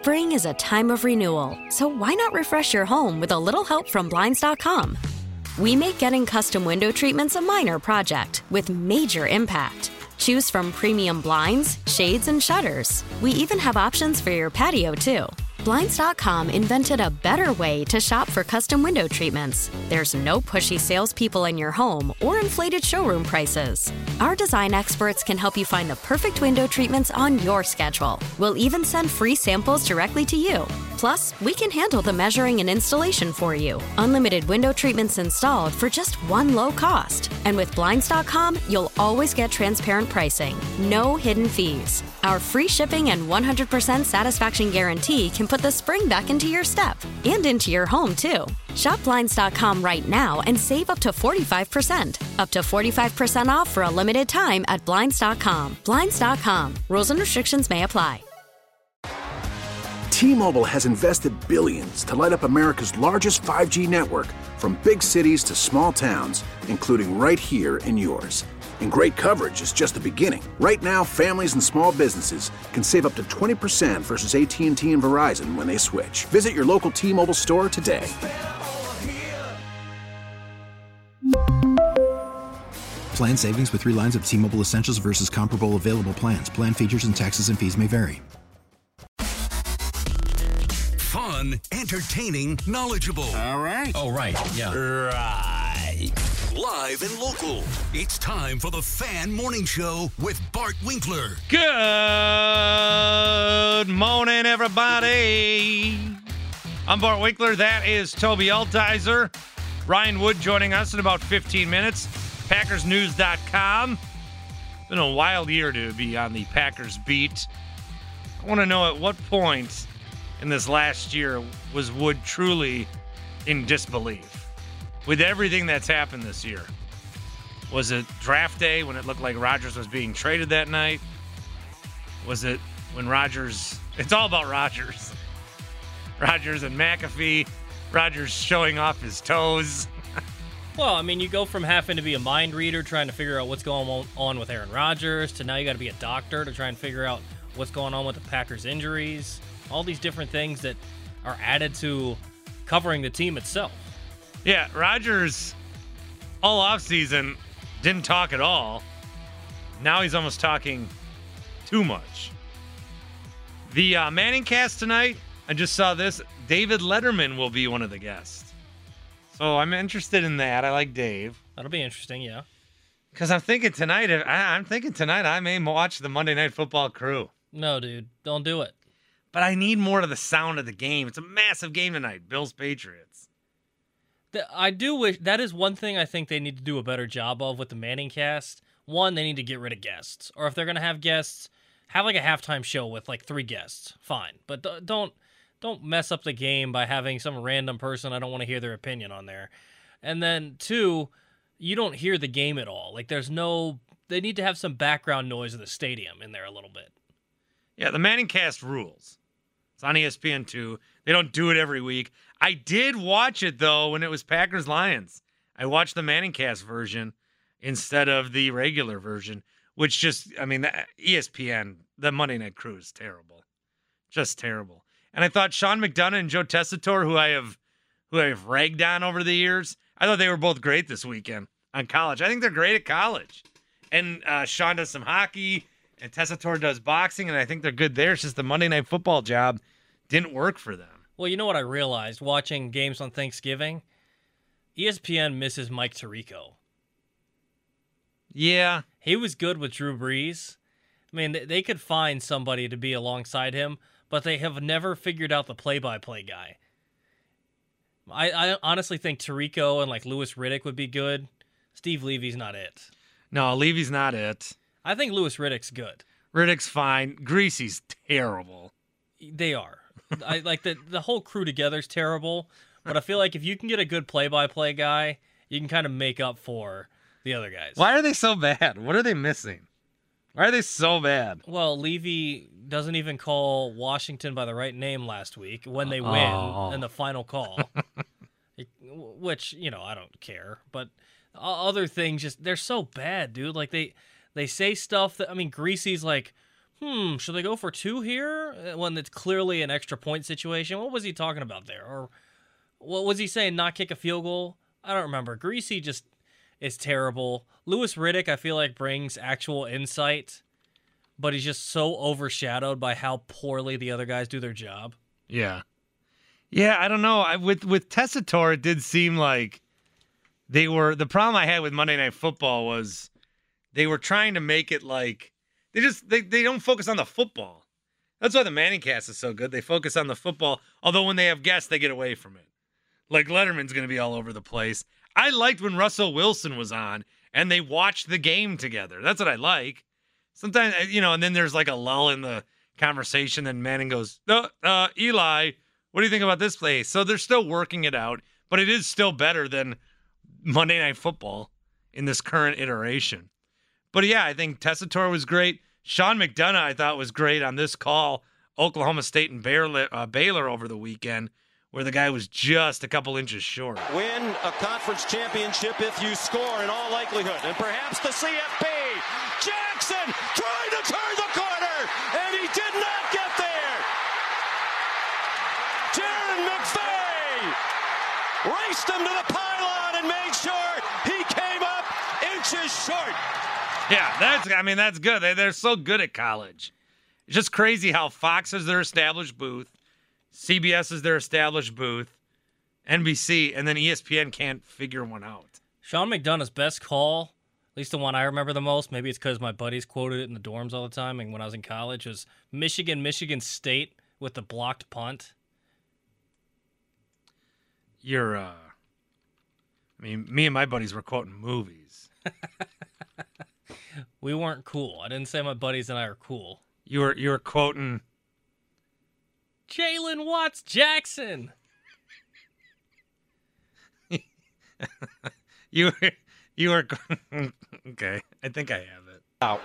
Spring is a time of renewal, so why not refresh your home with a little help from Blinds.com? We make getting custom window treatments a minor project with major impact. Choose from premium blinds, shades, and shutters. We even have options for your patio, too. Blinds.com invented a better way to shop for custom window treatments. There's no pushy salespeople in your home or inflated showroom prices. Our design experts can help you find the perfect window treatments on your schedule. We'll even send free samples directly to you. Plus, we can handle the measuring and installation for you. Unlimited window treatments installed for just one low cost. And with Blinds.com, you'll always get transparent pricing. No hidden fees. Our free shipping and 100% satisfaction guarantee can put the spring back into your step and into your home, too. Shop Blinds.com right now and save up to 45%. Up to 45% off for a limited time at Blinds.com. Blinds.com. Rules and restrictions may apply. T-Mobile has invested billions to light up America's largest 5G network, from big cities to small towns, including right here in yours. And great coverage is just the beginning. Right now, families and small businesses can save up to 20% versus AT&T and Verizon when they switch. Visit your local T-Mobile store today. Plan savings with 3 lines of T-Mobile Essentials versus comparable available plans. Plan features and taxes and fees may vary. Fun, entertaining, knowledgeable. All right. Oh, right. Yeah. Right. Live and local. It's time for the Fan Morning Show with Bart Winkler. Good morning, everybody. I'm Bart Winkler. That is Toby Altizer. Ryan Wood joining us in about 15 minutes. PackersNews.com. Been a wild year to be on the Packers beat. I want to know at what point in this last year was Wood truly in disbelief with everything that's happened this year. Was it draft day when it looked like Rodgers was being traded that night? Was it when Rodgers... It's all about Rodgers. Rodgers and McAfee. Rodgers showing off his toes. Well, I mean, you go from having to be a mind reader trying to figure out what's going on with Aaron Rodgers to now you got to be a doctor to try and figure out what's going on with the Packers' injuries. All these different things that are added to covering the team itself. Yeah, Rodgers all offseason didn't talk at all. Now he's almost talking too much. The Manning cast tonight, I just saw this. David Letterman will be one of the guests. So I'm interested in that. I like Dave. That'll be interesting, yeah. Because I'm thinking tonight I may watch the Monday Night Football Crew. No, dude, don't do it. But I need more of the sound of the game. It's a massive game tonight, Bills-Patriots. I do wish, that is one thing I think they need to do a better job of with the Manning cast. One, they need to get rid of guests. Or if they're going to have guests, have like a halftime show with like 3 guests. Fine. But don't mess up the game by having some random person I don't want to hear their opinion on there. And then 2, you don't hear the game at all. Like they need to have some background noise of the stadium in there a little bit. Yeah, the Manning cast rules. It's on ESPN2. They don't do it every week. I did watch it, though, when it was Packers-Lions. I watched the Manning cast version instead of the regular version, which just, I mean, the ESPN, the Monday Night Crew is terrible. Just terrible. And I thought Sean McDonough and Joe Tessitore, who I have ragged on over the years, I thought they were both great this weekend on college. I think they're great at college. And Sean does some hockey, and Tessitore does boxing, and I think they're good there. It's just the Monday Night Football job didn't work for them. Well, you know what I realized watching games on Thanksgiving? ESPN misses Mike Tirico. Yeah. He was good with Drew Brees. I mean, they could find somebody to be alongside him, but they have never figured out the play-by-play guy. I honestly think Tirico and like Louis Riddick would be good. Steve Levy's not it. No, Levy's not it. I think Louis Riddick's good. Riddick's fine. Greasy's terrible. They are. I like the whole crew together is terrible, but I feel like if you can get a good play-by-play guy, you can kind of make up for the other guys. Why are they so bad? What are they missing? Why are they so bad? Well, Levy doesn't even call Washington by the right name last week when they win in the final call, which, you know, I don't care. But other things, just they're so bad, dude. Like they say stuff that, I mean, Greasy's like, should they go for 2 here when it's clearly an extra point situation? What was he talking about there? Or what was he saying, not kick a field goal? I don't remember. Greasy just is terrible. Louis Riddick, I feel like, brings actual insight, but he's just so overshadowed by how poorly the other guys do their job. Yeah. Yeah, I don't know. With Tessitore, it did seem like they were... The problem I had with Monday Night Football was they were trying to make it like... They don't focus on the football. That's why the Manning cast is so good. They focus on the football, although when they have guests, they get away from it. Like Letterman's going to be all over the place. I liked when Russell Wilson was on and they watched the game together. That's what I like. Sometimes, and then there's like a lull in the conversation. Then Manning goes, Eli, what do you think about this play? So they're still working it out, but it is still better than Monday Night Football in this current iteration. But yeah, I think Tessitore was great. Sean McDonough, I thought, was great on this call, Oklahoma State and Baylor over the weekend, where the guy was just a couple inches short. Win a conference championship if you score in all likelihood. And perhaps the CFP. Jackson trying to turn the corner, and he did not get there. Jaron McVay raced him to the pylon and made sure he came up inches short. Yeah, that's good. They're so good at college. It's just crazy how Fox is their established booth, CBS is their established booth, NBC, and then ESPN can't figure one out. Sean McDonough's best call, at least the one I remember the most, maybe it's because my buddies quoted it in the dorms all the time and when I was in college, was Michigan State with the blocked punt. Me and my buddies were quoting movies. We weren't cool. I didn't say my buddies and I are cool. You were quoting Jalen Watts Jackson. you were okay. I think I have it. Out.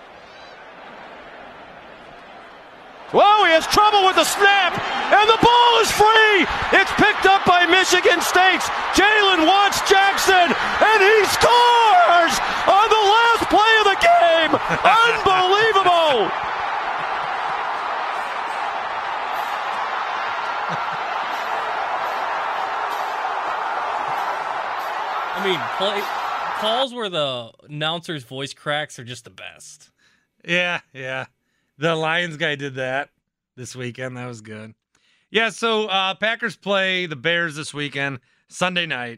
Whoa, he has trouble with the snap, and the ball is free. It's picked up by Michigan State's Jalen Watts Jackson, and he scores on the last play of the game. Unbelievable. I mean, calls where the announcer's voice cracks are just the best. Yeah. The Lions guy did that this weekend. That was good. Yeah, so Packers play the Bears this weekend, Sunday night,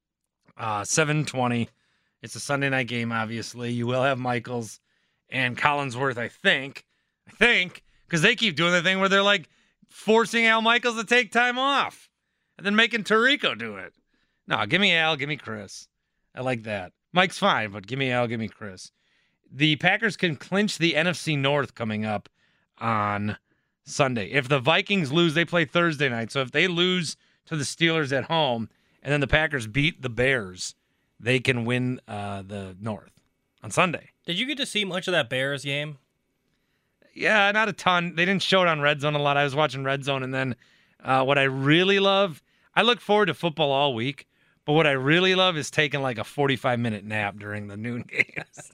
7:20. It's a Sunday night game, obviously. You will have Michaels and Collinsworth, I think, because they keep doing the thing where they're like forcing Al Michaels to take time off and then making Tirico do it. No, give me Al, give me Chris. I like that. Mike's fine, but give me Al, give me Chris. The Packers can clinch the NFC North coming up on Sunday. If the Vikings lose, they play Thursday night. So if they lose to the Steelers at home and then the Packers beat the Bears, they can win the North on Sunday. Did you get to see much of that Bears game? Yeah, not a ton. They didn't show it on Red Zone a lot. I was watching Red Zone, and then what I really love, I look forward to football all week, but what I really love is taking like a 45-minute nap during the noon games.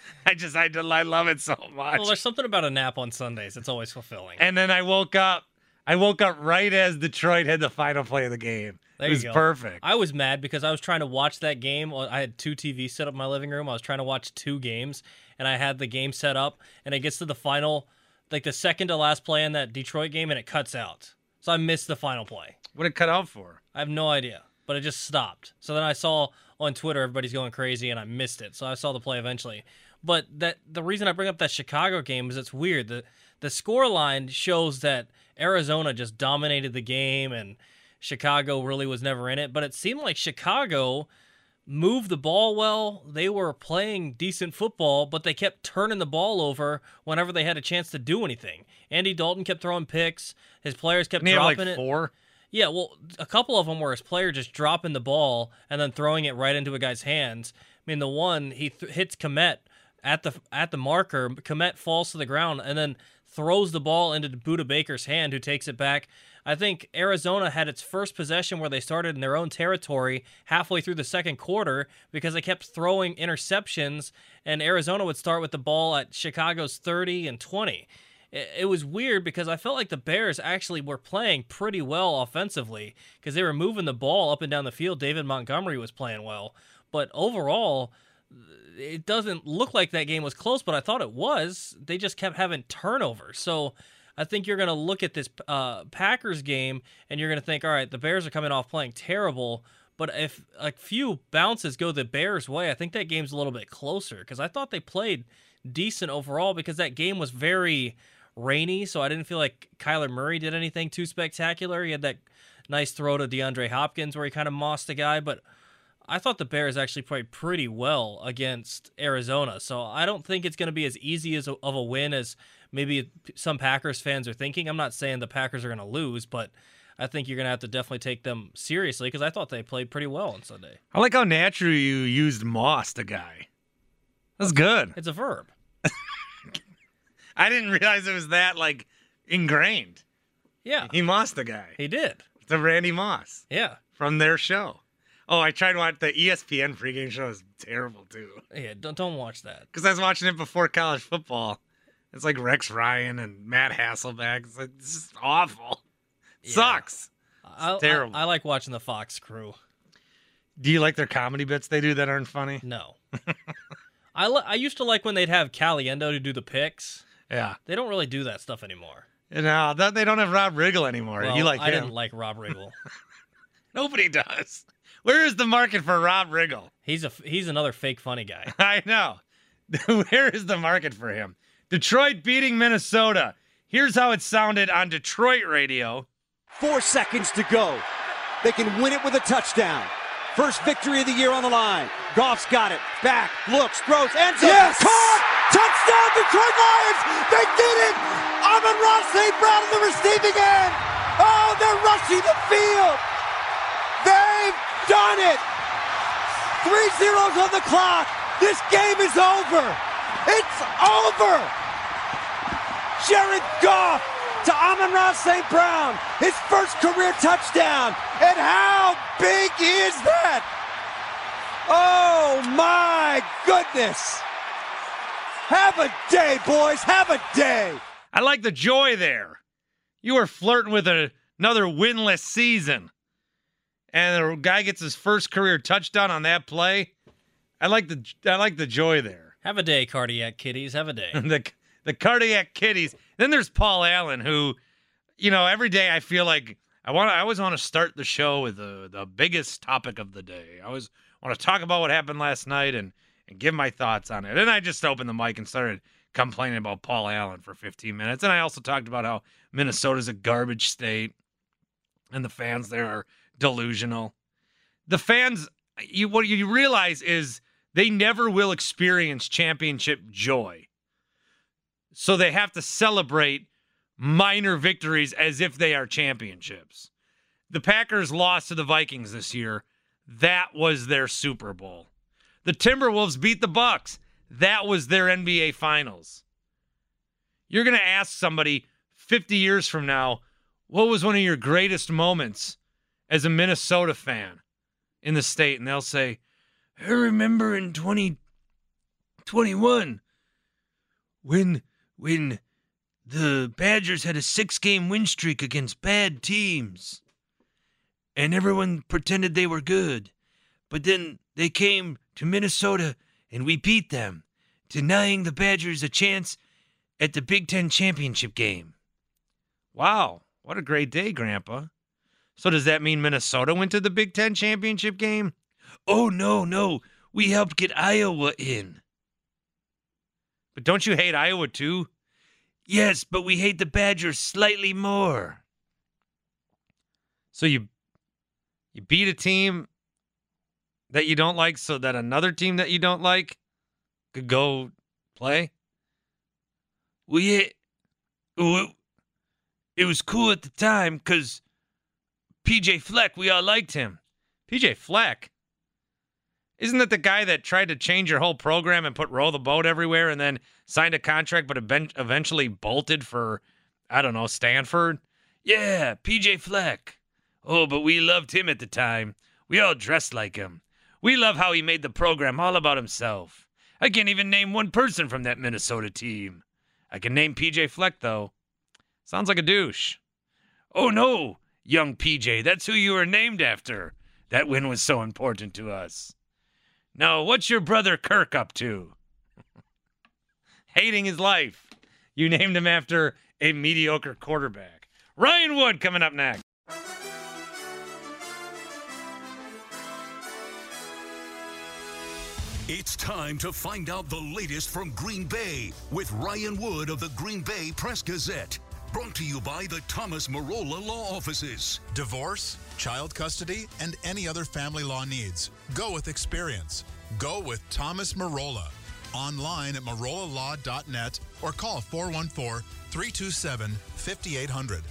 I love it so much. Well, there's something about a nap on Sundays. It's always fulfilling. And then I woke up right as Detroit had the final play of the game. It was perfect. I was mad because I was trying to watch that game. I had 2 TVs set up in my living room. I was trying to watch 2 games, and I had the game set up, and it gets to the final, like the second to last play in that Detroit game, and it cuts out. So I missed the final play. What did it cut out for? I have no idea, but it just stopped. So then I saw on Twitter everybody's going crazy, and I missed it. So I saw the play eventually. But the reason I bring up that Chicago game is it's weird. The score line shows that Arizona just dominated the game and Chicago really was never in it. But it seemed like Chicago moved the ball well. They were playing decent football, but they kept turning the ball over whenever they had a chance to do anything. Andy Dalton kept throwing picks. His players kept dropping it. 4? Yeah, well, a couple of them were his player just dropping the ball and then throwing it right into a guy's hands. I mean, the one, he hits Kmet at the marker. Kmet falls to the ground and then throws the ball into Budda Baker's hand, who takes it back. I think Arizona had its first possession where they started in their own territory halfway through the second quarter because they kept throwing interceptions, and Arizona would start with the ball at Chicago's 30 and 20. it was weird because I felt like the Bears actually were playing pretty well offensively because they were moving the ball up and down the field. David Montgomery was playing well. But overall, it doesn't look like that game was close, but I thought it was. They just kept having turnovers. So I think you're going to look at this Packers game and you're going to think, all right, the Bears are coming off playing terrible. But if a few bounces go the Bears' way, I think that game's a little bit closer because I thought they played decent overall because that game was very rainy, so I didn't feel like Kyler Murray did anything too spectacular. He had that nice throw to DeAndre Hopkins where he kind of mossed a guy, but I thought the Bears actually played pretty well against Arizona, so I don't think it's going to be as easy of a win as maybe some Packers fans are thinking. I'm not saying the Packers are going to lose, but I think you're going to have to definitely take them seriously because I thought they played pretty well on Sunday. I like how naturally you used mossed a guy. That's good. It's a verb. I didn't realize it was that, ingrained. Yeah. He mossed the guy. He did. It's a Randy Moss. Yeah. From their show. Oh, I tried to watch the ESPN pregame show. Is terrible, too. Yeah, don't watch that. Because I was watching it before college football. It's like Rex Ryan and Matt Hasselbeck. It's like, this is awful. Yeah. Sucks. It's terrible. I like watching the Fox crew. Do you like their comedy bits they do that aren't funny? No. I used to like when they'd have Caliendo to do the picks. Yeah. They don't really do that stuff anymore. No, they don't have Rob Riggle anymore. Well, You like I him. didn't like Rob Riggle. Nobody does. Where is the market for Rob Riggle? He's another fake funny guy. I know. Where is the market for him? Detroit beating Minnesota. Here's how it sounded on Detroit radio. 4 seconds to go. They can win it with a touchdown. First victory of the year on the line. Goff's got it. Back, looks, throws, ends up. Yes! Caught! Touchdown, Detroit Lions! They did it! Amon-Ra St. Brown on the receiving end. Oh, they're rushing the field. They've done it. 3 zeros on the clock. This game is over. It's over. Jared Goff to Amon-Ra St. Brown, his first career touchdown. And how big is that? Oh, my goodness. Have a day, boys. Have a day. I like the joy there. You were flirting with another winless season. And the guy gets his first career touchdown on that play. I like the joy there. Have a day, cardiac kitties. Have a day. The cardiac kitties. Then there's Paul Allen, who, every day I feel like I always want to start the show with the biggest topic of the day. I always want to talk about what happened last night and give my thoughts on it. And I just opened the mic and started complaining about Paul Allen for 15 minutes. And I also talked about how Minnesota's a garbage state and the fans there are delusional. The fans, what you realize is they never will experience championship joy. So they have to celebrate minor victories as if they are championships. The Packers lost to the Vikings this year. That was their Super Bowl. The Timberwolves beat the Bucks. That was their NBA Finals. You're going to ask somebody 50 years from now, what was one of your greatest moments as a Minnesota fan in the state? And they'll say, I remember in 2021 when the Badgers had a 6-game win streak against bad teams and everyone pretended they were good. But then they came to Minnesota and we beat them, denying the Badgers a chance at the Big Ten championship game. Wow, what a great day, Grandpa. So does that mean Minnesota went to the Big Ten championship game? Oh, no. We helped get Iowa in. But don't you hate Iowa too? Yes, but we hate the Badgers slightly more. So you beat a team that you don't like so that another team that you don't like could go play? Well, yeah. It was cool at the time because PJ Fleck, we all liked him. PJ Fleck? Isn't that the guy that tried to change your whole program and put row the boat everywhere and then signed a contract but eventually bolted for, I don't know, Stanford? Yeah, PJ Fleck. Oh, but we loved him at the time. We all dressed like him. We love how he made the program all about himself. I can't even name one person from that Minnesota team. I can name PJ Fleck, though. Sounds like a douche. Oh, no, young PJ, that's who you were named after. That win was so important to us. No, what's your brother Kirk up to? Hating his life. You named him after a mediocre quarterback. Ryan Wood coming up next. It's time to find out the latest from Green Bay with Ryan Wood of the Green Bay Press-Gazette. Brought to you by the Thomas Marola Law Offices. Divorce, child custody, and any other family law needs. Go with experience. Go with Thomas Marola. Online at marolalaw.net or call 414-327-5800.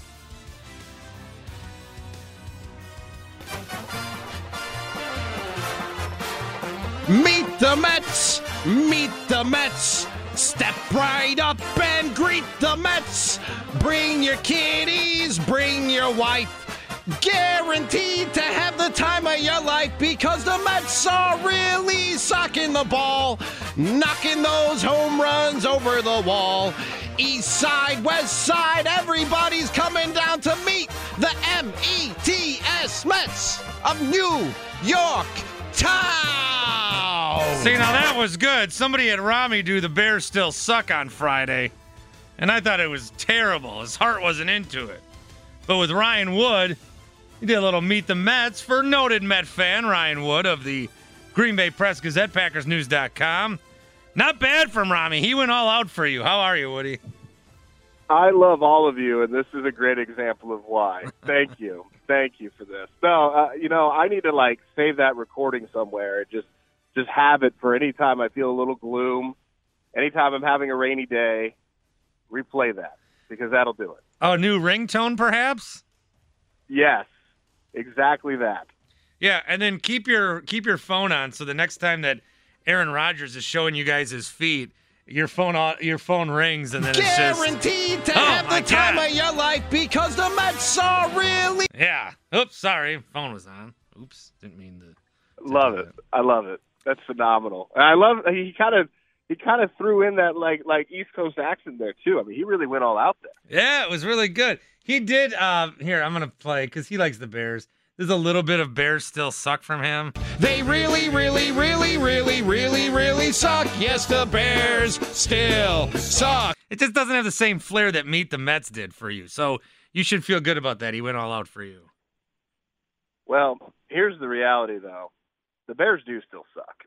Meet the Mets! Meet the Mets! Step right up and greet the Mets! Bring your kiddies, bring your wife. Guaranteed to have the time of your life because the Mets are really socking the ball, knocking those home runs over the wall. East side, west side, everybody's coming down to meet the M-E-T-S Mets of New York Town. See, now that was good. Somebody had Rami do The Bears Still Suck on Friday, and I thought it was terrible. His heart wasn't into it. But with Ryan Wood, he did a little Meet the Mets for noted Met fan Ryan Wood of the Green Bay Press-Gazette, PackersNews.com. Not bad from Rami. He went all out for you. How are you, Woody? I love all of you, and this is a great example of why. Thank you. Thank you for this. No, I need to, save that recording somewhere and just have it for any time I feel a little gloom, anytime I'm having a rainy day, replay that, because that'll do it. Oh, a new ringtone, perhaps? Yes, exactly that. Yeah, and then keep your phone on so the next time that Aaron Rodgers is showing you guys his feet, your phone rings and then it's just guaranteed to have the time of your life because the Mets are really. Yeah. Oops, sorry, phone was on. Oops, didn't mean to. Love it. I love it. That's phenomenal. And I love he kind of threw in that like East Coast accent there too. I mean, he really went all out there. Yeah, it was really good. He did. Here, I'm gonna play because he likes the Bears. There's a little bit of Bears Still Suck from him. They really, really, really, really, really, really suck. Yes, the Bears still suck. It just doesn't have the same flair that Meet the Mets did for you. So you should feel good about that. He went all out for you. Well, here's the reality, though. The Bears do still suck.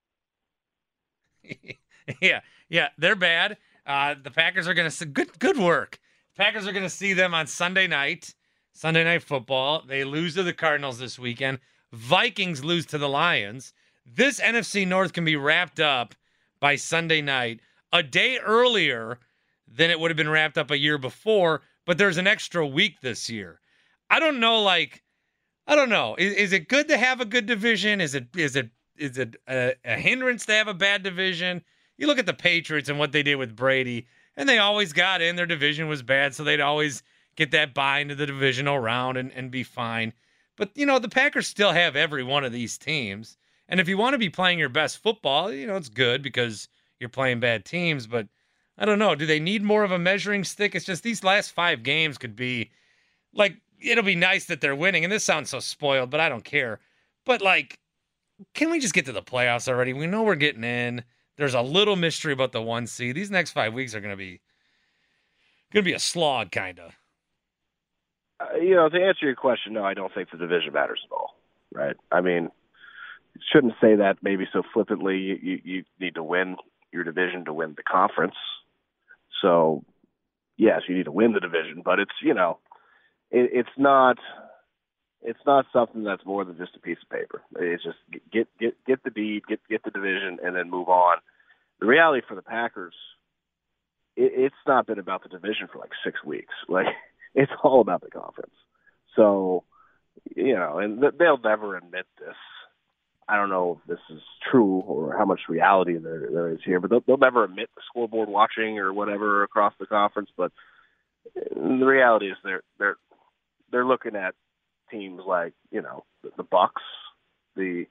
Yeah, they're bad. The Packers are going to see good work. Packers are going to see them on Sunday Night Football. They lose to the Cardinals this weekend. Vikings lose to the Lions. This NFC North can be wrapped up by Sunday night, a day earlier than it would have been wrapped up a year before, but there's an extra week this year. I don't know. Is it good to have a good division? Is it a hindrance to have a bad division? You look at the Patriots and what they did with Brady, and they always got in. Their division was bad, so they'd always get that bye into the divisional round and be fine. But, the Packers still have every one of these teams. And if you want to be playing your best football, it's good because you're playing bad teams. But I don't know. Do they need more of a measuring stick? It's just these last 5 games could be it'll be nice that they're winning. And this sounds so spoiled, but I don't care. But, can we just get to the playoffs already? We know we're getting in. There's a little mystery about the 1 seed. These next 5 weeks are going to be a slog, kind of. To answer your question, no, I don't think the division matters at all, right? I mean, you shouldn't say that maybe so flippantly. You need to win your division to win the conference. So, yes, you need to win the division, but it's, it's not something that's more than just a piece of paper. It's just get the deed, get the division, and then move on. The reality for the Packers, it's not been about the division for 6 weeks. It's all about the conference. So, and they'll never admit this. I don't know if this is true or how much reality there is here, but they'll never admit the scoreboard watching or whatever across the conference. But the reality is they're looking at teams like, the Bucks, the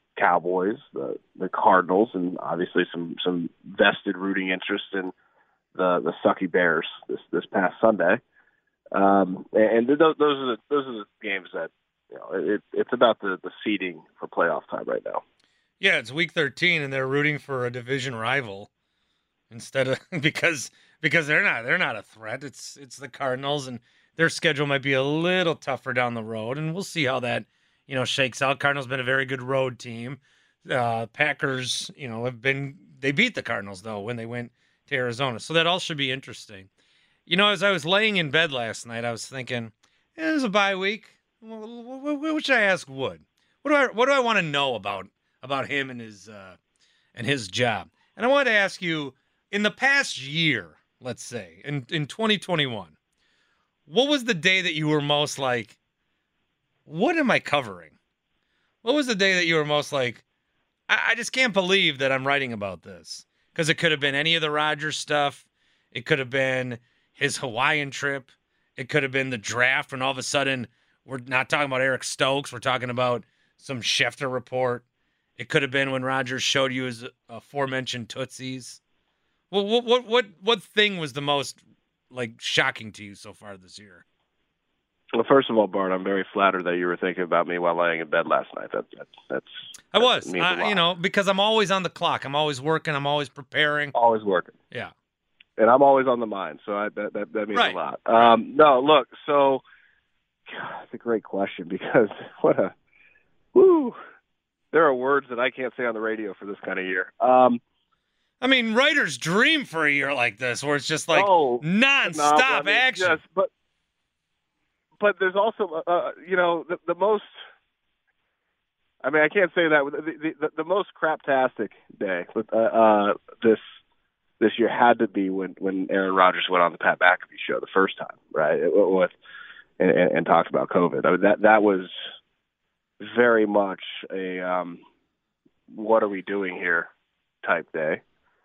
Cowboys, the Cardinals, and obviously some vested rooting interest in the sucky Bears this past Sunday. And those are the games that, you know, it's about the seeding for playoff time right now. Yeah, it's week 13, and they're rooting for a division rival instead of because they're not a threat. It's the Cardinals, and their schedule might be a little tougher down the road, and we'll see how that, you know, shakes out. Cardinals been a very good road team. Packers, you know, they beat the Cardinals though when they went to Arizona, so that all should be interesting. You know, as I was laying in bed last night, I was thinking, it was a bye week. What should I ask Wood? What do I want to know about him and his job? And I wanted to ask you, in the past year, let's say, in 2021, what was the day that you were most like, what am I covering? What was the day that you were most like, I just can't believe that I'm writing about this? Because it could have been any of the Rodgers stuff. It could have been his Hawaiian trip. It could have been the draft when all of a sudden we're not talking about Eric Stokes. We're talking about some Schefter report. It could have been when Rodgers showed you his aforementioned Tootsies. Well, what thing was the most like shocking to you so far this year? Well, first of all, Bart, I'm very flattered that you were thinking about me while laying in bed last night. I was, you know, because I'm always on the clock. I'm always working. I'm always preparing. Always working. Yeah. And I'm always on the mind, so that means right. a lot. No, look, so God, it's a great question because there are words that I can't say on the radio for this kind of year. I mean, writers dream for a year like this, where it's just like nonstop action. Yes, but there's also, you know, the most. I mean, I can't say that the most craptastic day this year had to be when Aaron Rodgers went on the Pat McAfee show the first time, right? And talked about COVID. I mean, that was very much a what are we doing here type day.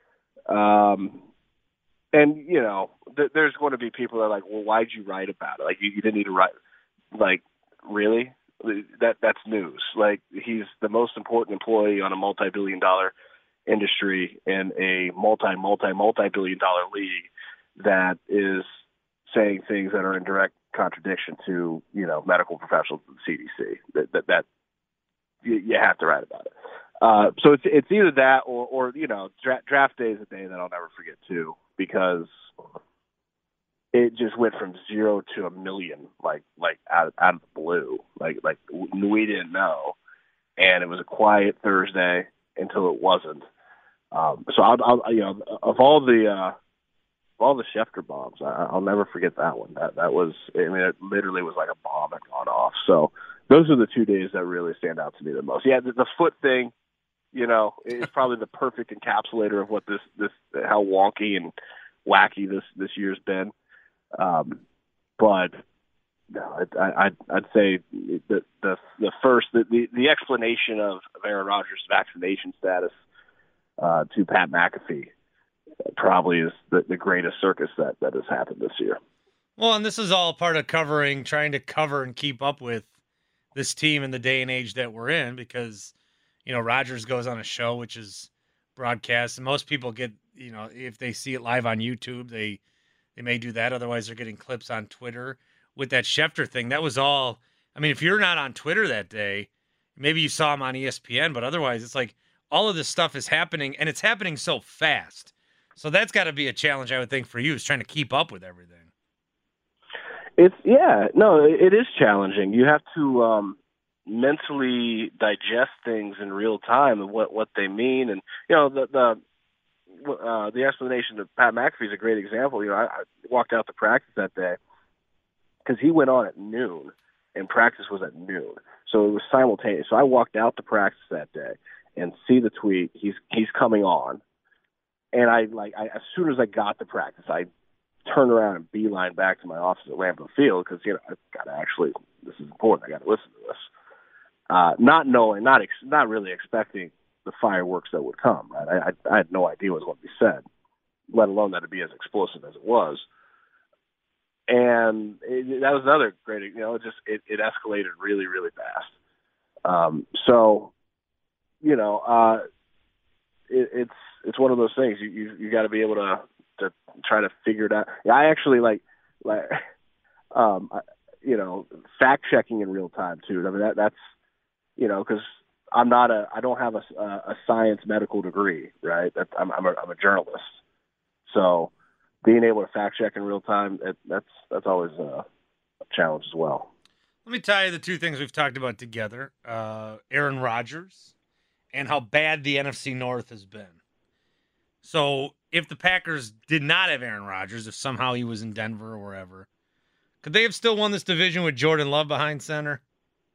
And, you know, there's going to be people that are like, well, why'd you write about it? Like, you didn't need to write. Like, really? That's news. Like, he's the most important employee on a multi-billion-dollar industry in a multi-billion-dollar league that is saying things that are in direct contradiction to, you know, medical professionals at the CDC. That you have to write about it. So it's either that or you know, draft day is a day that I'll never forget too, because it just went from 0 to 1 million, like out of the blue, like we didn't know, and it was a quiet Thursday until it wasn't. So I'll you know, of all the Schefter bombs, I'll never forget that one. That was, I mean, it literally was like a bomb had gone off. So those are the 2 days that really stand out to me the most. Yeah, the foot thing, you know, is probably the perfect encapsulator of what this how wonky and wacky this year's been. But no, I'd say the explanation of Aaron Rodgers' vaccination status to Pat McAfee probably is the greatest circus that has happened this year. Well, and this is all part of trying to cover and keep up with this team in the day and age that we're in, because, you know, Rodgers goes on a show which is broadcast, and most people get, you know, if they see it live on YouTube, they may do that. Otherwise, they're getting clips on Twitter. With that Schefter thing, that was all. I mean, if you're not on Twitter that day, maybe you saw him on ESPN, but otherwise, it's like all of this stuff is happening, and it's happening so fast. So that's got to be a challenge, I would think, for you, is trying to keep up with everything. It is challenging. You have to mentally digest things in real time and what they mean. And, you know, the explanation of Pat McAfee is a great example. You know, I walked out to practice that day because he went on at noon and practice was at noon. So it was simultaneous. So I walked out to practice that day and see the tweet. He's coming on. And I as soon as I got to practice, I turned around and beeline back to my office at Lambeau Field because, you know, I've got to actually, this is important. I got to listen to this. Not knowing, not really expecting the fireworks that would come. Right? I had no idea what was going to be said, let alone that it'd be as explosive as it was. And that was another great, you know, it escalated really, really fast. So, you know, it's one of those things. You got to be able to to try to figure it out. Yeah, I actually fact checking in real time too. I mean that's because I don't have a science medical degree, right? I'm a journalist, so being able to fact check in real time that's always a challenge as well. Let me tell you the two things we've talked about together: Aaron Rodgers and how bad the NFC North has been. So if the Packers did not have Aaron Rodgers, if somehow he was in Denver or wherever, could they have still won this division with Jordan Love behind center?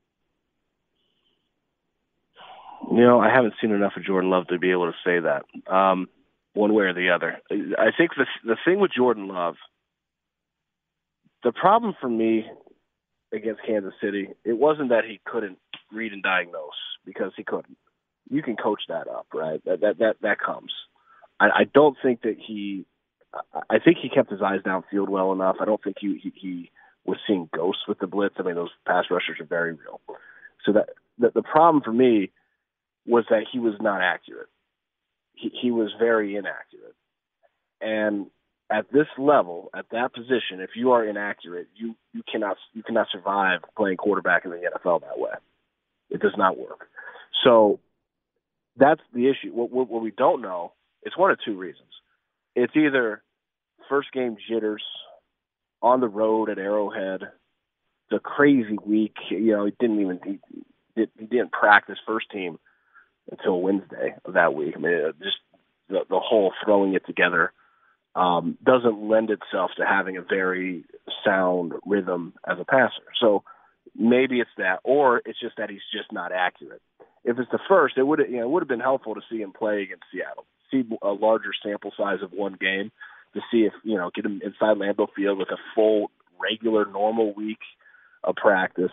I haven't seen enough of Jordan Love to be able to say that one way or the other. I think the thing with Jordan Love, the problem for me against Kansas City, it wasn't that he couldn't read and diagnose, because he couldn't. You can coach that up, right? That comes. I don't think that I think he kept his eyes downfield well enough. I don't think he was seeing ghosts with the blitz. I mean, those pass rushers are very real. So that the problem for me was that he was not accurate. He was very inaccurate. And at this level, at that position, if you are inaccurate, you cannot survive playing quarterback in the NFL that way. It does not work. So that's the issue. What we don't know, it's one of two reasons. It's either first game jitters on the road at Arrowhead, the crazy week. He didn't practice first team until Wednesday of that week. I mean, just the whole throwing it together doesn't lend itself to having a very sound rhythm as a passer. So maybe it's that, or it's just that he's just not accurate. If it's the first, it would have been helpful to see him play against Seattle, see a larger sample size of one game, to see if get him inside Lambeau Field with a full, regular, normal week of practice.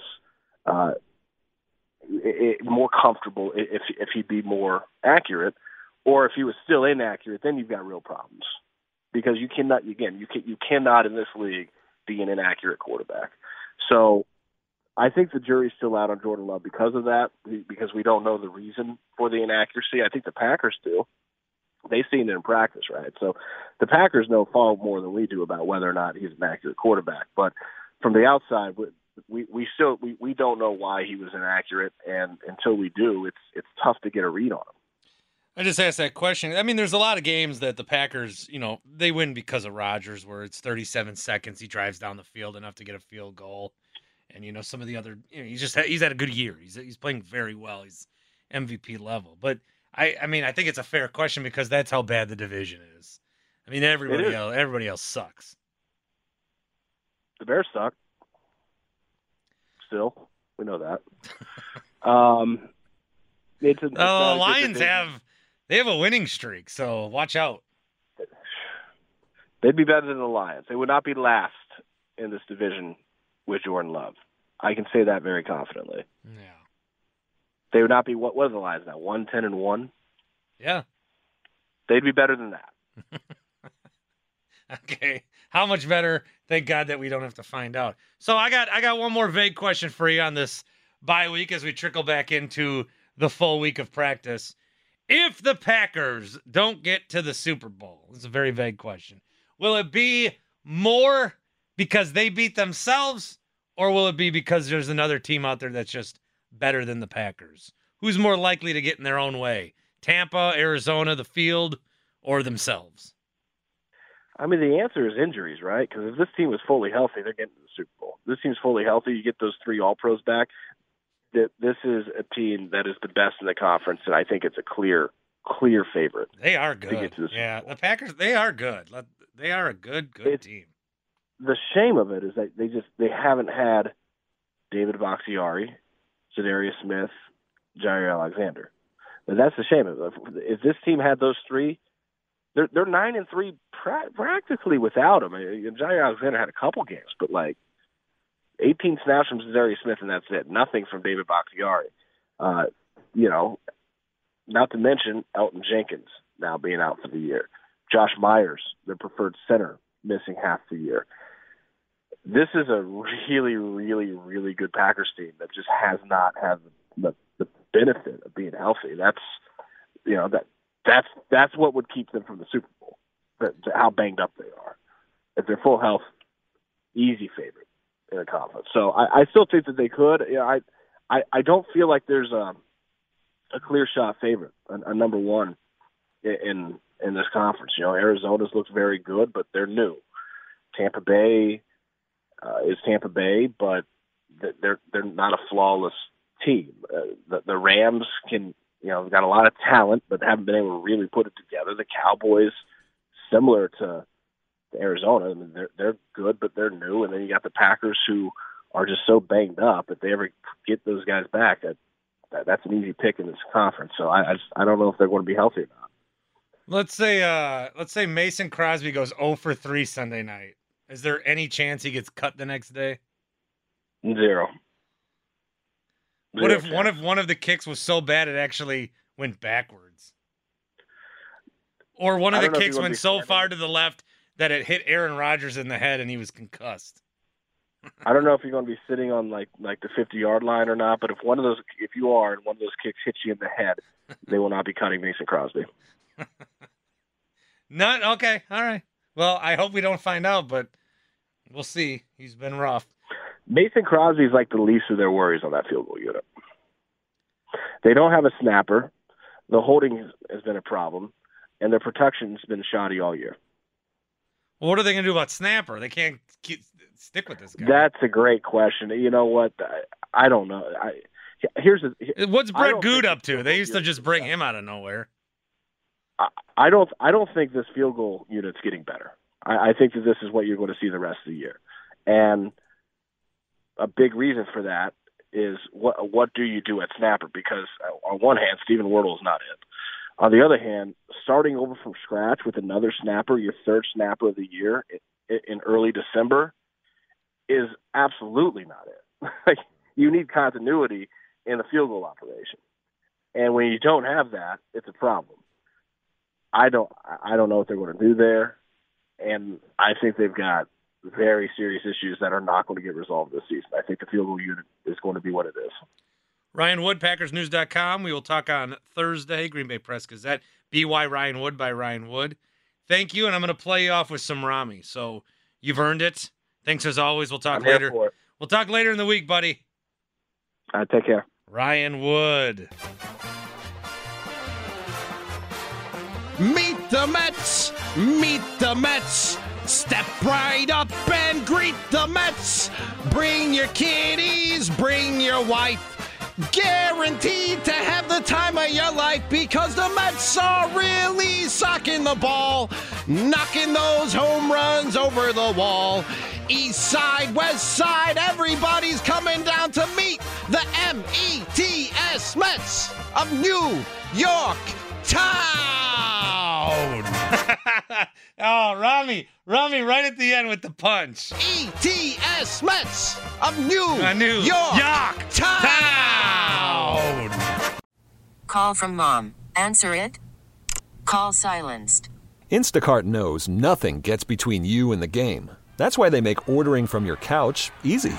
More comfortable if he'd be more accurate, or if he was still inaccurate, then you've got real problems, because you cannot in this league be an inaccurate quarterback. So I think the jury's still out on Jordan Love because of that, because we don't know the reason for the inaccuracy. I think the Packers do. They've seen it in practice, right? So the Packers know far more than we do about whether or not he's an accurate quarterback. But from the outside, we don't know why he was inaccurate, and until we do, it's tough to get a read on him. I just asked that question. I mean, there's a lot of games that the Packers, they win because of Rodgers, where it's 37 seconds, he drives down the field enough to get a field goal, and some of the other, he's had a good year. He's playing very well. He's MVP level, but I mean, I think it's a fair question because that's how bad the division is. I mean, everybody else sucks. The Bears suck. Still, we know that. The Lions have a winning streak, so watch out. They'd be better than the Lions. They would not be last in this division with Jordan Love. I can say that very confidently. Yeah. They would not be, what was the Lions now, 1-10-1? Yeah. They'd be better than that. Okay. How much better? Thank God that we don't have to find out. So I got one more vague question for you on this bye week as we trickle back into the full week of practice. If the Packers don't get to the Super Bowl, it's a very vague question, will it be more because they beat themselves, or will it be because there's another team out there that's just better than the Packers? Who's more likely to get in their own way? Tampa, Arizona, the field, or themselves? I mean, the answer is injuries, right? Because if this team is fully healthy, they're getting to the Super Bowl. This team's fully healthy. You get those 3 All-Pros back. This is a team that is the best in the conference, and I think it's a clear favorite. They are good. To get to the Super Bowl. The Packers, they are good. They are a good team. The shame of it is that they haven't had David Bakhtiari, Zadarius Smith, Jair Alexander. And that's the shame of it. If this team had those 3, they're 9-3 practically without him. I mean, Jair Alexander had a couple games, but 18 snaps from Zadarius Smith, and that's it. Nothing from David Bakhtiari. Not to mention Elton Jenkins now being out for the year. Josh Myers, their preferred center, missing half the year. This is a really, really, really good Packers team that just has not had the benefit of being healthy. That's what would keep them from the Super Bowl. how banged up they are. If they're full health, easy favorite in a conference. So I still think that they could. Yeah, I don't feel like there's a clear shot favorite, a number one in this conference. Arizona's looked very good, but they're new. Tampa Bay is Tampa Bay, but they're not a flawless team. The Rams got a lot of talent, but haven't been able to really put it together. The Cowboys, similar to Arizona, I mean, they're good, but they're new. And then you got the Packers, who are just so banged up. If they ever get those guys back, that's an easy pick in this conference. So I don't know if they're going to be healthy or not. Let's say Mason Crosby goes 0 for 3 Sunday night. Is there any chance he gets cut the next day? Zero. What if one of the kicks was so bad it actually went backwards? Or one of the kicks went so far to the left that it hit Aaron Rodgers in the head and he was concussed? I don't know if you're going to be sitting on like the 50-yard line or not, but if you are and one of those kicks hits you in the head, they will not be cutting Mason Crosby. Not okay. All right. Well, I hope we don't find out, but we'll see. He's been rough. Mason Crosby is like the least of their worries on that field goal unit. They don't have a snapper. The holding has been a problem, and their protection's been shoddy all year. Well, what are they going to do about snapper? They can't stick with this guy. That's a great question. You know what? I don't know. What's Brett Good up to? They used to just bring him out of nowhere. I don't think this field goal unit's getting better. I think that this is what you're going to see the rest of the year. And a big reason for that is what do you do at snapper? Because on one hand, Stephen Wordle is not it. On the other hand, starting over from scratch with another snapper, your third snapper of the year in early December, is absolutely not it. You need continuity in the field goal operation. And when you don't have that, it's a problem. I don't know what they're going to do there, and I think they've got very serious issues that are not going to get resolved this season. I think the field goal unit is going to be what it is. Ryan Wood, PackersNews.com. We will talk on Thursday, Green Bay Press Gazette. BY Ryan Wood by Ryan Wood. Thank you, and I'm going to play you off with some Rami. So you've earned it. Thanks as always. We'll talk later. We'll talk later in the week, buddy. All right, take care. Ryan Wood. Meet the Mets! Meet the Mets! Step right up and greet the Mets! Bring your kiddies, bring your wife. Guaranteed to have the time of your life because the Mets are really socking the ball, knocking those home runs over the wall. East side, west side, everybody's coming down to meet the METS Mets of New York Town. Oh, Rami right at the end with the punch. ETS Mets of New York Town. Call from mom. Answer it. Call silenced. Instacart knows nothing gets between you and the game. That's why they make ordering from your couch easy.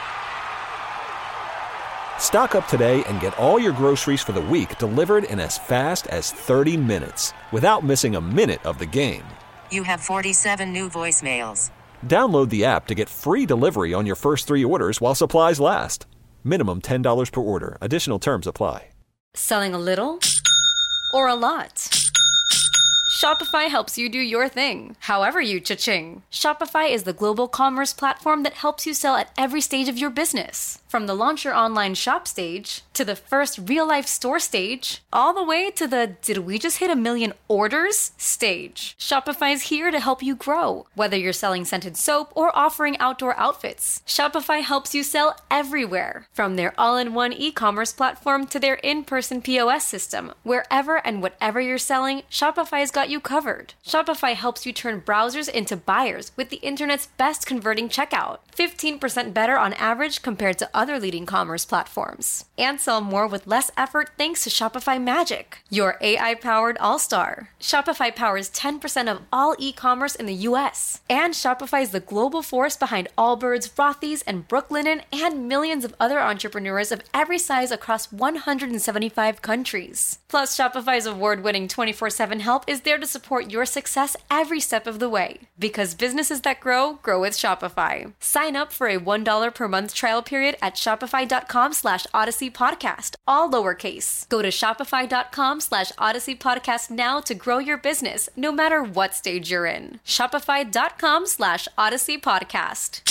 Stock up today and get all your groceries for the week delivered in as fast as 30 minutes without missing a minute of the game. You have 47 new voicemails. Download the app to get free delivery on your first 3 orders while supplies last. Minimum $10 per order. Additional terms apply. Selling a little or a lot? Shopify helps you do your thing, however you cha-ching. Shopify is the global commerce platform that helps you sell at every stage of your business. From the launch your online shop stage, to the first real-life store stage, all the way to the did we just hit 1 million orders stage. Shopify's here to help you grow. Whether you're selling scented soap or offering outdoor outfits, Shopify helps you sell everywhere. From their all-in-one e-commerce platform to their in-person POS system, wherever and whatever you're selling, Shopify's got you covered. Shopify helps you turn browsers into buyers with the internet's best converting checkout. 15% better on average compared to other leading commerce platforms. And sell more with less effort thanks to Shopify Magic, your AI-powered all-star. Shopify powers 10% of all e-commerce in the U.S. And Shopify is the global force behind Allbirds, Rothy's, and Brooklinen, and millions of other entrepreneurs of every size across 175 countries. Plus, Shopify's award-winning 24/7 help is there to support your success every step of the way. Because businesses that grow with Shopify. Sign up for a $1 per month trial period at shopify.com/Odyssey Podcast, all lowercase. Go to shopify.com/Odyssey Podcast now to grow your business, no matter what stage you're in. Shopify.com/Odyssey Podcast.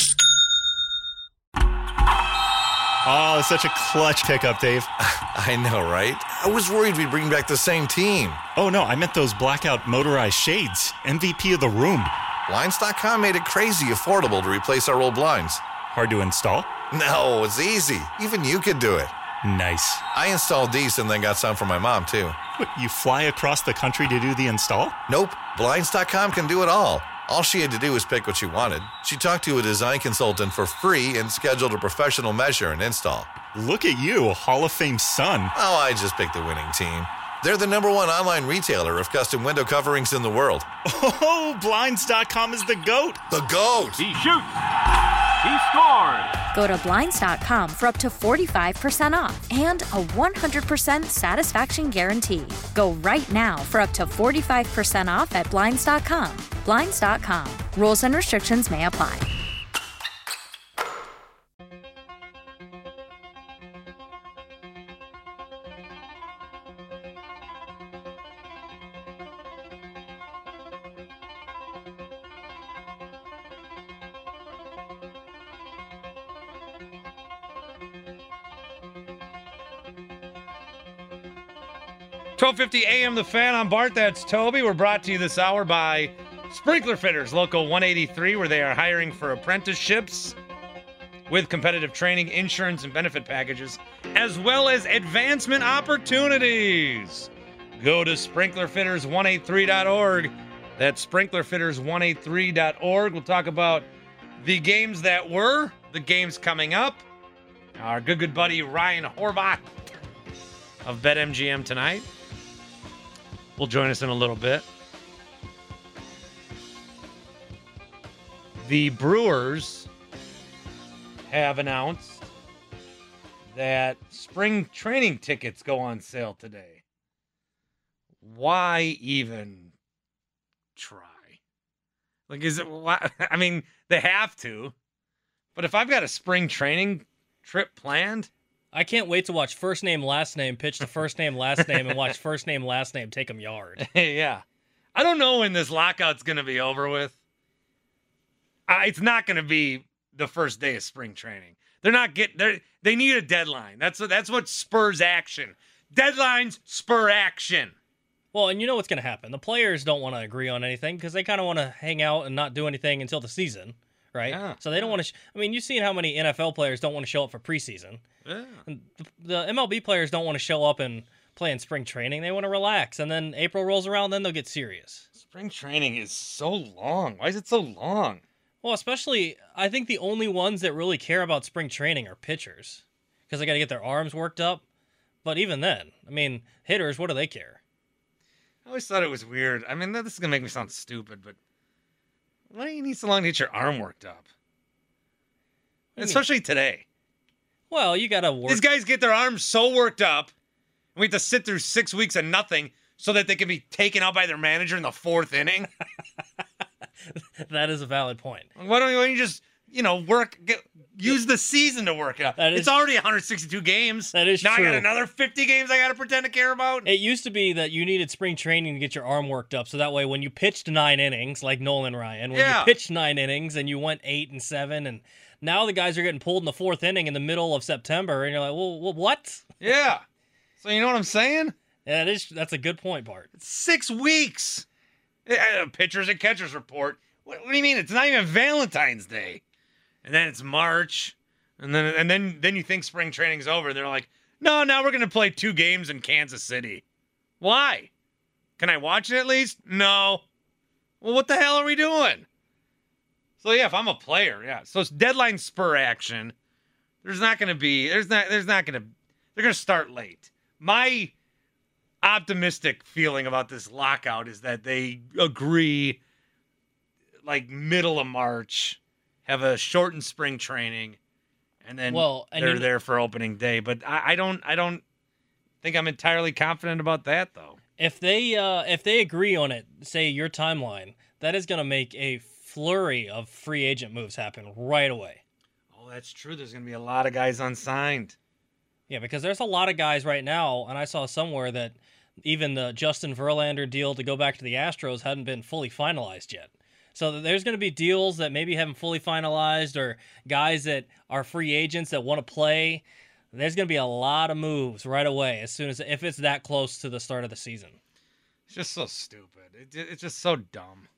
Oh, such a clutch pickup, Dave. I know, right? I was worried we'd bring back the same team. Oh, no, I meant those blackout motorized shades. MVP of the room. Blinds.com made it crazy affordable to replace our old blinds. Hard to install? No, it's easy. Even you could do it. Nice. I installed these and then got some for my mom, too. What, you fly across the country to do the install? Nope. Blinds.com can do it all. All she had to do was pick what she wanted. She talked to a design consultant for free and scheduled a professional measure and install. Look at you, a Hall of Fame son. Oh, I just picked the winning team. They're the #1 online retailer of custom window coverings in the world. Oh, Blinds.com is the GOAT. The GOAT. He shoots. He scored. Go to Blinds.com for up to 45% off and a 100% satisfaction guarantee. Go right now for up to 45% off at Blinds.com. Blinds.com. Rules and restrictions may apply. .1250 AM The Fan. I'm Bart. That's Toby. We're brought to you this hour by Sprinkler Fitters, Local 183, where they are hiring for apprenticeships with competitive training, insurance, and benefit packages, as well as advancement opportunities. Go to sprinklerfitters183.org. That's sprinklerfitters183.org. We'll talk about the games that were, the games coming up. Our good buddy Ryan Horvath of BetMGM tonight will join us in a little bit. The Brewers have announced that spring training tickets go on sale today. Why even try? Like, is it, why? I mean, they have to. But if I've got a spring training trip planned, I can't wait to watch first name, last name, pitch to first name, last name, and watch first name, last name take them yard. Yeah. I don't know when this lockout's going to be over with. It's not going to be the first day of spring training. They need a deadline. That's what spurs action. Deadlines spur action. Well, and you know what's going to happen. The players don't want to agree on anything because they kind of want to hang out and not do anything until the season, right? Yeah. So they don't want to. I mean, you've seen how many NFL players don't want to show up for preseason. Yeah. And the MLB players don't want to show up and play in spring training. They want to relax, and then April rolls around, then they'll get serious. Spring training is so long. Why is it so long? Well, especially, I think the only ones that really care about spring training are pitchers because they got to get their arms worked up. But even then, I mean, hitters, what do they care? I always thought it was weird. I mean, this is going to make me sound stupid, but why do you need so long to get your arm worked up? Especially today. Well, you got to work. These guys get their arms so worked up, and we have to sit through 6 weeks of nothing so that they can be taken out by their manager in the 4th inning. That is a valid point. Why don't you just, use the season to work it out? It's already 162 games. That is now true. I got another 50 games I got to pretend to care about. It used to be that you needed spring training to get your arm worked up, so that way when you pitched 9 innings, like Nolan Ryan, when you pitched 9 innings and you went 8 and 7, and now the guys are getting pulled in the 4th inning in the middle of September, and you're like, well what? Yeah. So you know what I'm saying? Yeah, that's a good point, Bart. It's 6 weeks. Pitchers and catchers report. What do you mean? It's not even Valentine's Day. And then it's March. And then you think spring training's over. They're like, no, now we're going to play 2 games in Kansas City. Why? Can I watch it at least? No. Well, what the hell are we doing? So yeah, if I'm a player, yeah. So it's deadline spur action. There's not going to be They're going to start late. My optimistic feeling about this lockout is that they agree like middle of March, have a shortened spring training, and then they're there for opening day. But I don't think I'm entirely confident about that, though. If they agree on it, say your timeline, that is going to make a flurry of free agent moves happen right away. Oh, that's true. There's going to be a lot of guys unsigned. Yeah, because there's a lot of guys right now, and I saw somewhere that even the Justin Verlander deal to go back to the Astros hadn't been fully finalized yet. So there's going to be deals that maybe haven't fully finalized, or guys that are free agents that want to play. There's going to be a lot of moves right away if it's that close to the start of the season. It's just so stupid. It's just so dumb.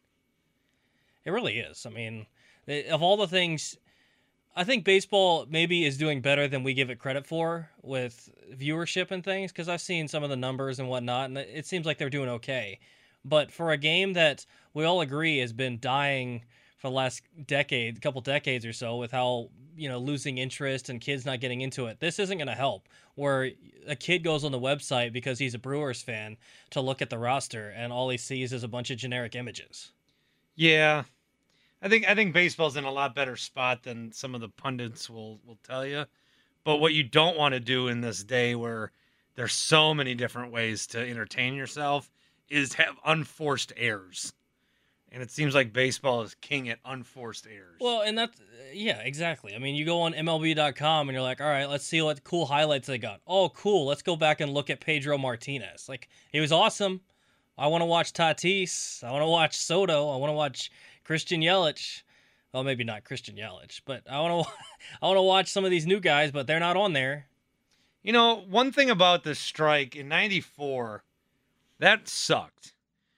It really is. I mean, of all the things, I think baseball maybe is doing better than we give it credit for with viewership and things, because I've seen some of the numbers and whatnot, and it seems like they're doing okay. But for a game that we all agree has been dying for the last couple decades or so, with how, losing interest and kids not getting into it, this isn't going to help. Where a kid goes on the website because he's a Brewers fan to look at the roster, and all he sees is a bunch of generic images. Yeah. I think baseball's in a lot better spot than some of the pundits will tell you. But what you don't want to do in this day where there's so many different ways to entertain yourself is have unforced errors. And it seems like baseball is king at unforced errors. Well, and yeah, exactly. I mean, you go on MLB.com and you're like, all right, let's see what cool highlights they got. Oh, cool. Let's go back and look at Pedro Martinez. Like, he was awesome. I want to watch Tatis. I want to watch Soto. I want to watch Christian Yelich. Well, maybe not Christian Yelich, but I want to watch some of these new guys, but they're not on there. One thing about the strike in '94, that sucked.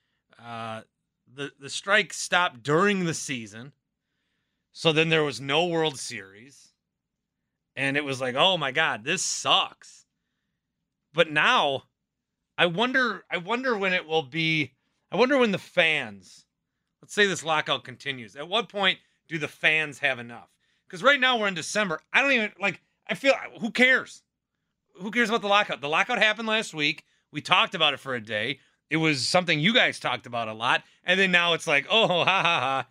The strike stopped during the season, so then there was no World Series, and it was like, oh my God, this sucks. But now, I wonder when it will be. I wonder when the fans. Let's say this lockout continues. At what point do the fans have enough? Because right now we're in December. I don't even I feel, who cares? Who cares about the lockout? The lockout happened last week. We talked about it for a day. It was something you guys talked about a lot. And then now it's like, oh, ha, ha, ha.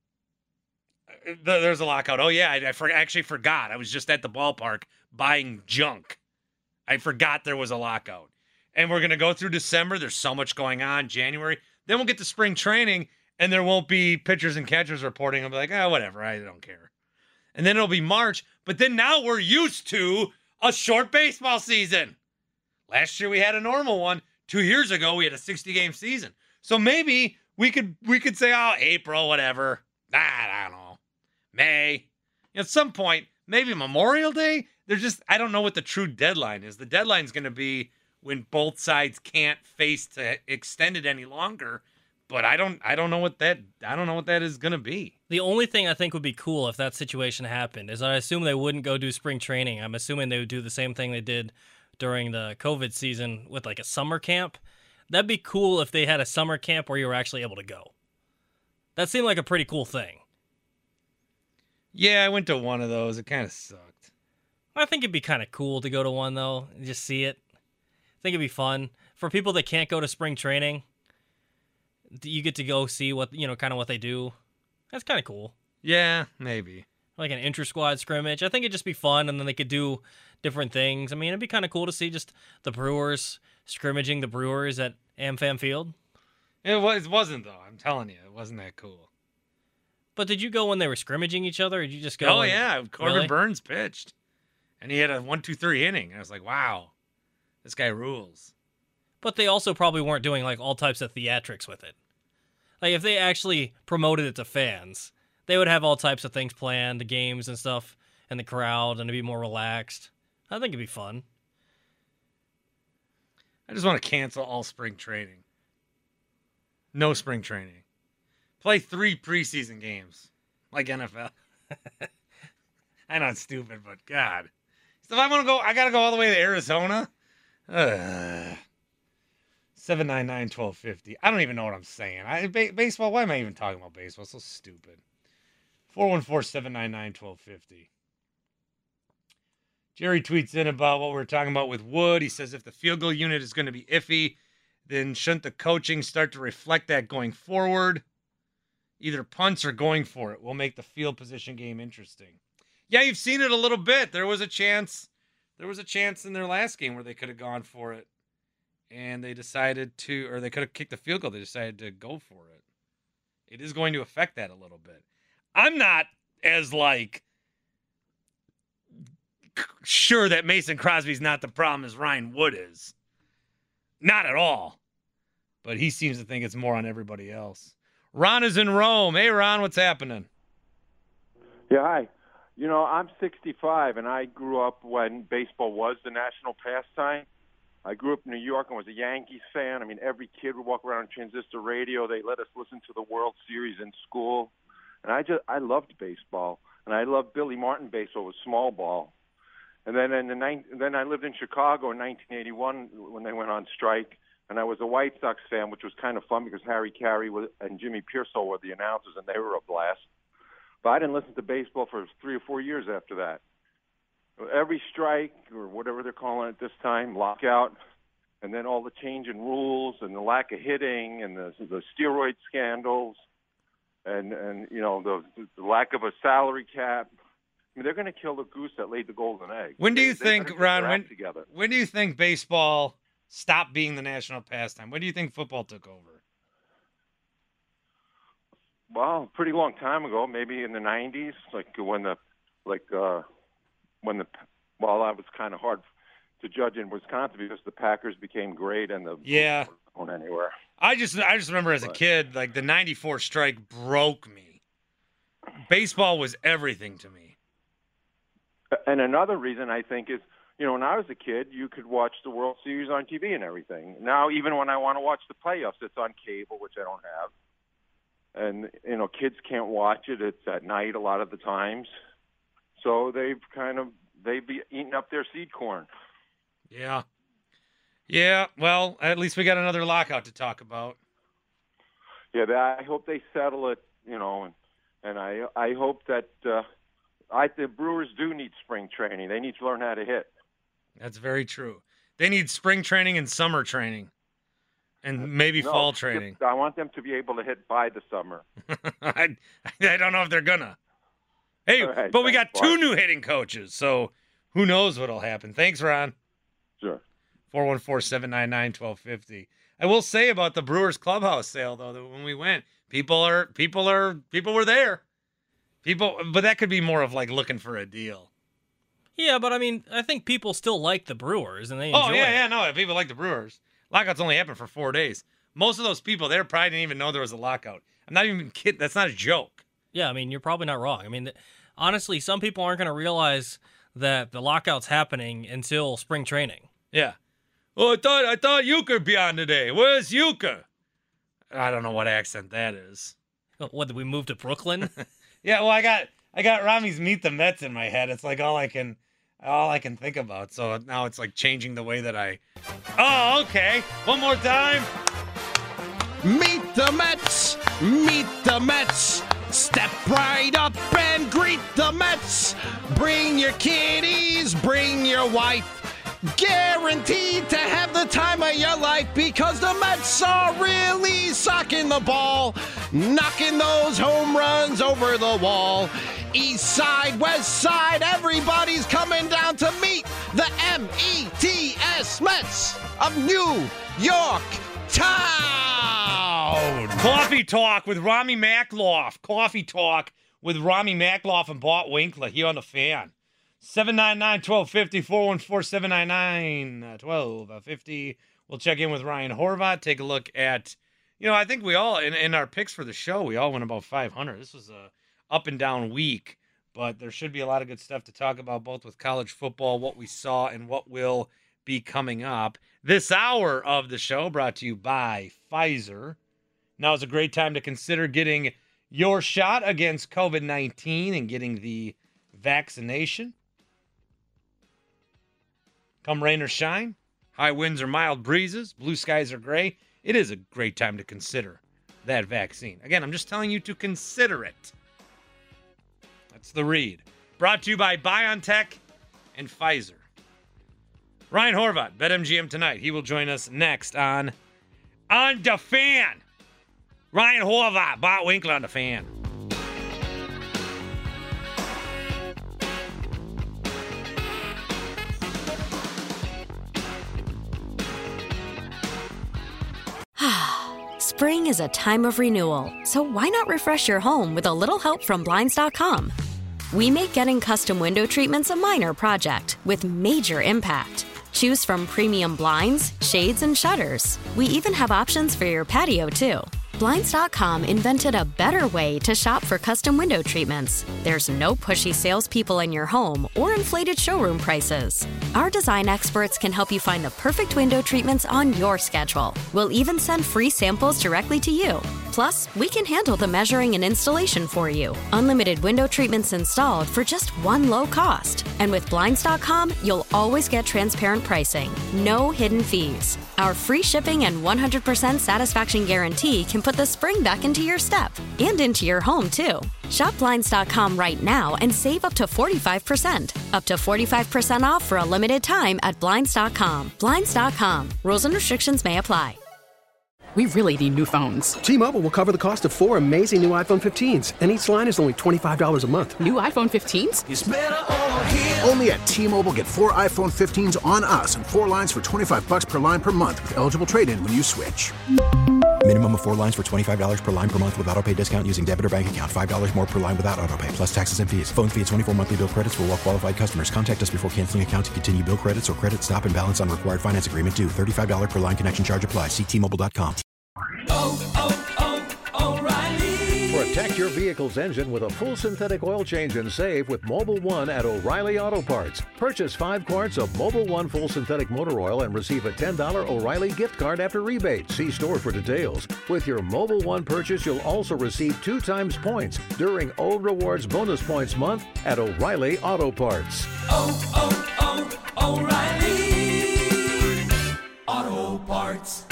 There's a lockout. Oh, yeah, I actually forgot. I was just at the ballpark buying junk. I forgot there was a lockout. And we're going to go through December. There's so much going on. January. Then we'll get to spring training, and there won't be pitchers and catchers reporting. I'll be like, whatever. I don't care. And then it'll be March. But then now we're used to a short baseball season. Last year we had a normal one. 2 years ago, we had a 60-game season. So maybe we could say, April, whatever. I don't know. May. At some point, maybe Memorial Day. I don't know what the true deadline is. The deadline's going to be when both sides can't face to extend it any longer. But I don't know what that is going to be. The only thing I think would be cool if that situation happened is I assume they wouldn't go do spring training. I'm assuming they would do the same thing they did during the COVID season with like a summer camp. That'd be cool if they had a summer camp where you were actually able to go. That seemed like a pretty cool thing. Yeah, I went to one of those. It kind of sucked. I think it'd be kind of cool to go to one, though, and just see it. I think it'd be fun. For people that can't go to spring training, you get to go see what, kind of what they do. That's kind of cool. Yeah, maybe. Like an inter-squad scrimmage. I think it'd just be fun, and then they could do different things. I mean, it'd be kind of cool to see just the Brewers scrimmaging the Brewers at AmFam Field. It wasn't, though. I'm telling you, it wasn't that cool. But did you go when they were scrimmaging each other, or did you just go? Oh, yeah. Corbin Burns pitched. And he had a 1-2-3 inning. I was like, wow, this guy rules. But they also probably weren't doing, like, all types of theatrics with it. Like, if they actually promoted it to fans, they would have all types of things planned, the games and stuff, and the crowd, and it'd be more relaxed. I think it'd be fun. I just want to cancel all spring training. No spring training. Play 3 preseason games, like NFL. I know it's stupid, but God. So if I want to go, I got to go all the way to Arizona? 799-1250. I don't even know what I'm saying. Baseball, why am I even talking about baseball? It's so stupid. 414-799-1250. Did Jerry tweets in about what we're talking about with Wood. He says if the field goal unit is going to be iffy, then shouldn't the coaching start to reflect that going forward? Either punts or going for it will make the field position game interesting. Yeah, you've seen it a little bit. There was a chance in their last game where they could have gone for it, and they decided to, or they could have kicked the field goal. They decided to go for it. It is going to affect that a little bit. I'm not as sure that Mason Crosby's not the problem as Ryan Wood is. Not at all. But he seems to think it's more on everybody else. Ron is in Rome. Hey, Ron, what's happening? Yeah, hi. You know, I'm 65, and I grew up when baseball was the national pastime. I grew up in New York and was a Yankees fan. I mean, every kid would walk around on transistor radio. They let us listen to the World Series in school. And I loved baseball. And I loved Billy Martin baseball with small ball. And then then I lived in Chicago in 1981 when they went on strike. And I was a White Sox fan, which was kind of fun because Harry Carey and Jimmy Pearsall were the announcers, and they were a blast. But I didn't listen to baseball for 3 or 4 years after that. Every strike, or whatever they're calling it this time, lockout, and then all the change in rules and the lack of hitting and the steroid scandals and you know, the lack of a salary cap. I mean, they're going to kill the goose that laid the golden egg. When do you think, Ron, when do you think baseball stopped being the national pastime? When do you think football took over? Well, a pretty long time ago, maybe in the 90s, well, that was kind of hard to judge in Wisconsin because the Packers became great and the yeah weren't going anywhere. I just remember as a kid, like the '94 strike broke me. Baseball was everything to me. And another reason I think is, you know, when I was a kid, you could watch the World Series on TV and everything. Now, even when I want to watch the playoffs, it's on cable, which I don't have. And, you know, kids can't watch it. It's at night a lot of the times. So they've be eating up their seed corn. Yeah. Yeah, well, at least we got another lockout to talk about. Yeah, I hope they settle it, you know, and I hope that the Brewers do need spring training. They need to learn how to hit. That's very true. They need spring training and summer training. And maybe fall training. I want them to be able to hit by the summer. I don't know if they're gonna. Hey, right, but we got two new hitting coaches, so who knows what'll happen. Thanks, Ron. Sure. 414-799-1250. I will say about the Brewers clubhouse sale though, that when we went, people were there. But that could be more of like looking for a deal. Yeah, but I mean, I think people still like the Brewers and they enjoy it. No, people like the Brewers. Lockouts only happened for 4 days. Most of those people there probably didn't even know there was a lockout. I'm not even kidding. That's not a joke. Yeah, I mean, you're probably not wrong. I mean, honestly, some people aren't going to realize that the lockout's happening until spring training. Yeah. Well, I thought Euchre be on today. Where's Euchre? I don't know what accent that is. What, did we move to Brooklyn? Yeah, well, I got Rami's Meet the Mets in my head. It's like all I can think about. So now it's like changing the way that I. Oh, okay. One more time. Meet the Mets. Meet the Mets. Step right up and greet the Mets. Bring your kiddies, bring your wife. Guaranteed to have the time of your life because the Mets are really socking the ball, knocking those home runs over the wall. East side, west side, everybody's coming down to meet the M-E-T-S Mets of New York Town. Coffee Talk with Rami Makloff. Coffee Talk with Rami Makloff and Bart Winkler here on the Fan. 799-1250, 414-799-1250. We'll check in with Ryan Horvat, take a look at, I think we all, in our picks for the show, we all went about 500. This was a up and down week, but there should be a lot of good stuff to talk about, both with college football, what we saw, and what will be coming up. This hour of the show brought to you by Pfizer. Now is a great time to consider getting your shot against COVID-19 and getting the vaccination. Come rain or shine, high winds or mild breezes, blue skies or gray, it is a great time to consider that vaccine. Again, I'm just telling you to consider it. That's the read. Brought to you by BioNTech and Pfizer. Ryan Horvat, BetMGM tonight. He will join us next on The Fan. Ryan Horvat, Bart Winkler on The Fan. Spring is a time of renewal, so why not refresh your home with a little help from Blinds.com? We make getting custom window treatments a minor project with major impact. Choose from premium blinds, shades, and shutters. We even have options for your patio, too. Blinds.com invented a better way to shop for custom window treatments. There's no pushy salespeople in your home or inflated showroom prices. Our design experts can help you find the perfect window treatments on your schedule. We'll even send free samples directly to you. Plus, we can handle the measuring and installation for you. Unlimited window treatments installed for just one low cost. And with Blinds.com, you'll always get transparent pricing. No hidden fees. Our free shipping and 100% satisfaction guarantee can put the spring back into your step and into your home, too. Shop Blinds.com right now and save up to 45%. Up to 45% off for a limited time at Blinds.com. Blinds.com. Rules and restrictions may apply. We really need new phones. T-Mobile will cover the cost of 4 amazing new iPhone 15s, and each line is only $25 a month. New iPhone 15s? It's better over here. Only at T-Mobile, get 4 iPhone 15s on us and 4 lines for $25 per line per month with eligible trade-in when you switch. Minimum of 4 lines for $25 per line per month with autopay discount using debit or bank account. $5 more per line without autopay, plus taxes and fees. Phone fee at 24 monthly bill credits for well-qualified customers. Contact us before canceling account to continue bill credits or credit stop and balance on required finance agreement due. $35 per line connection charge applies. See T-Mobile.com. O'Reilly. Protect your vehicle's engine with a full synthetic oil change and save with Mobil 1 at O'Reilly Auto Parts. Purchase 5 quarts of Mobil 1 full synthetic motor oil and receive a $10 O'Reilly gift card after rebate. See store for details. With your Mobil 1 purchase, you'll also receive 2 times points during O Rewards Bonus Points Month at O'Reilly Auto Parts. O'Reilly Auto Parts.